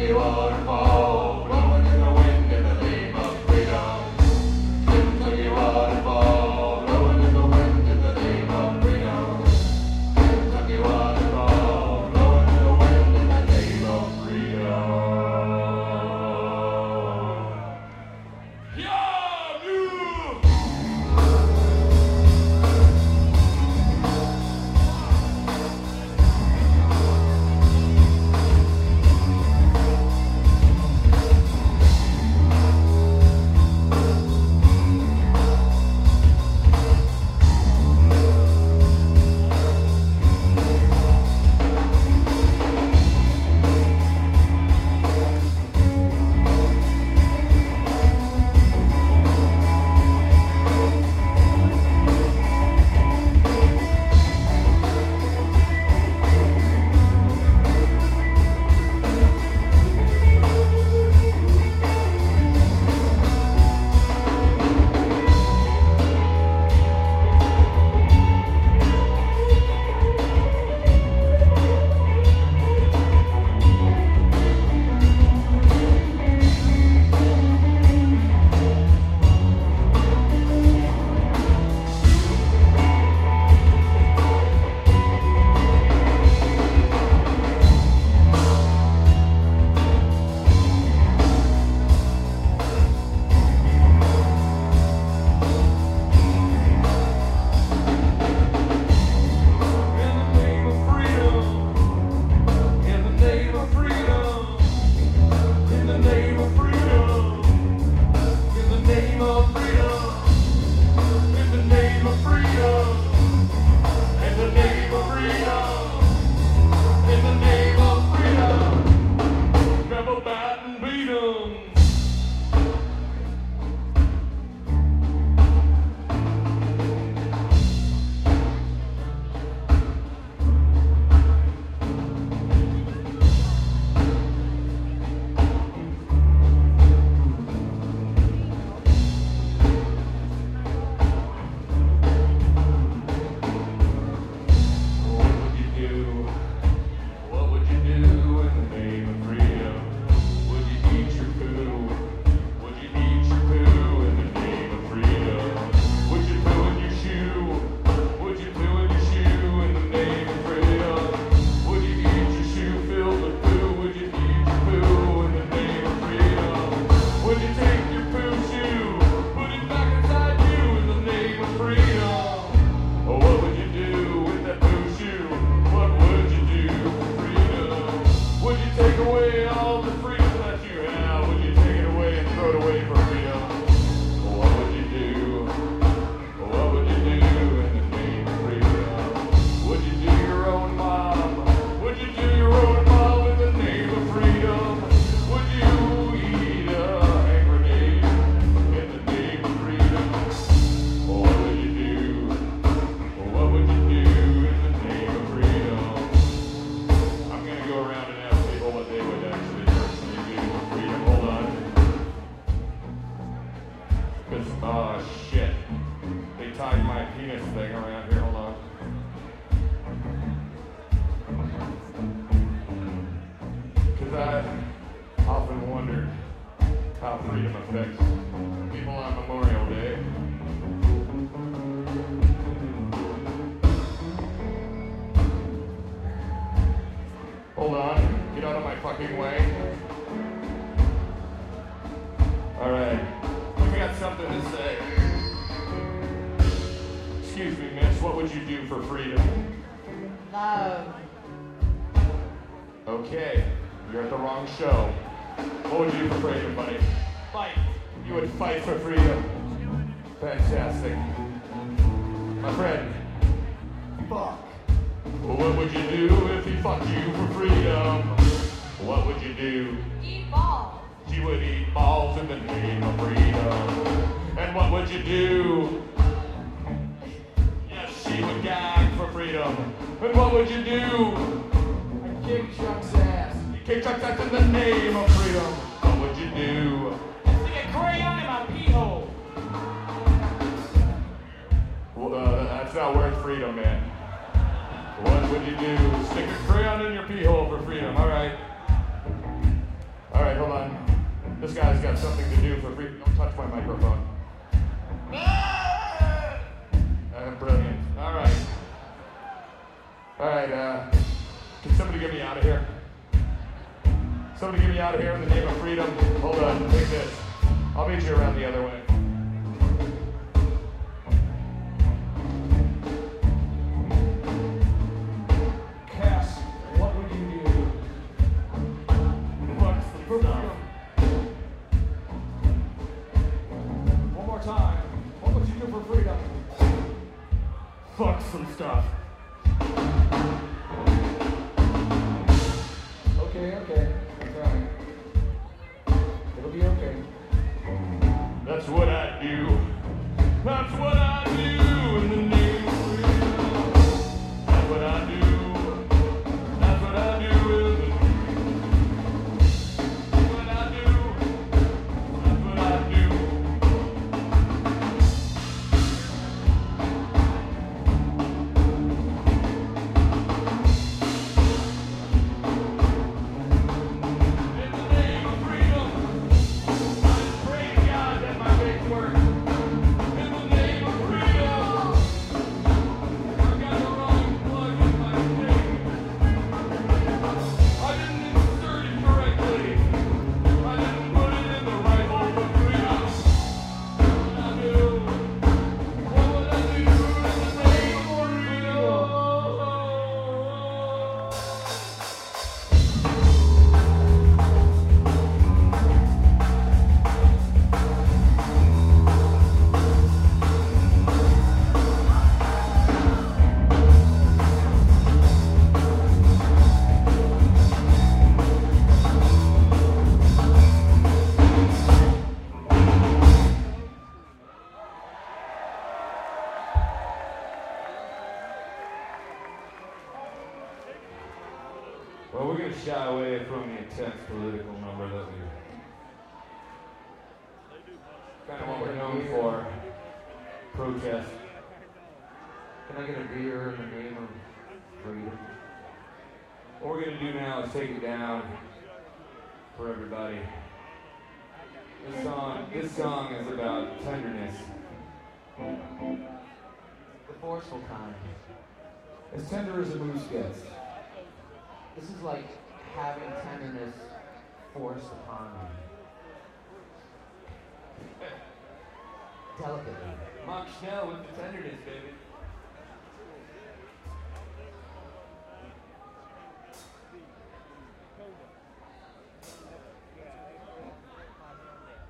Kentucky waterfall, blowing in the wind in the name of freedom. Kentucky waterfall, blowing in the wind in the name of freedom. Kentucky waterfall, blowing in the wind in the name of freedom. Yeah, you! Oh shit. They tied my penis thing around here. Hold on. Because I often wondered how freedom affects people on Memorial Day. Hold on. Get out of my fucking way. Alright. We got something to say. Excuse me, miss, what would you do for freedom? Love. Okay, you're at the wrong show. What would you do for freedom, buddy? Fight. You would fight for freedom. Fantastic. My friend. Fuck. Well, what would you do if he fucked you for freedom? What would you do? Eat balls. She would eat balls in the name of freedom. And what would you do? Yes, she would gag for freedom. And what would you do? I'd kick Chuck's ass. You kick Chuck's ass in the name of freedom. What would you do? Stick a crayon in my pee hole. Well, that's not worth freedom, man. What would you do? Stick a crayon in your pee hole for freedom, alright. This guy's got something to do for free. Don't touch my microphone. Brilliant. All right. Can somebody get me out of here? Somebody get me out of here in the name of freedom. Hold on, take this. I'll meet you around the other way. Cass, what would you do? Fuck some stuff. One more time. What would you do for freedom? Fuck some stuff. Okay. That's right. It'll be okay. That's what I do. That's what I do in the name of freedom. That's what I do. That's what I do in the That's what I do. That's what I do. In the name of freedom, I just pray to God that my faith works. In the name of freedom, I've got the wrong plug in my thing. I didn't insert it correctly. I didn't put it in the right hole for freedom. What would I do? What would I do in the name of freedom? Well, we're going to shy away from the intense political number that we kind of what we're known for. Protest. Can I get a beer in the name of freedom? What we're going to do now is take it down for everybody. This song is about tenderness. The forceful kind. As tender as a moose gets. This is like having tenderness forced upon you. Delicately. Mark Schnell with the tenderness, baby.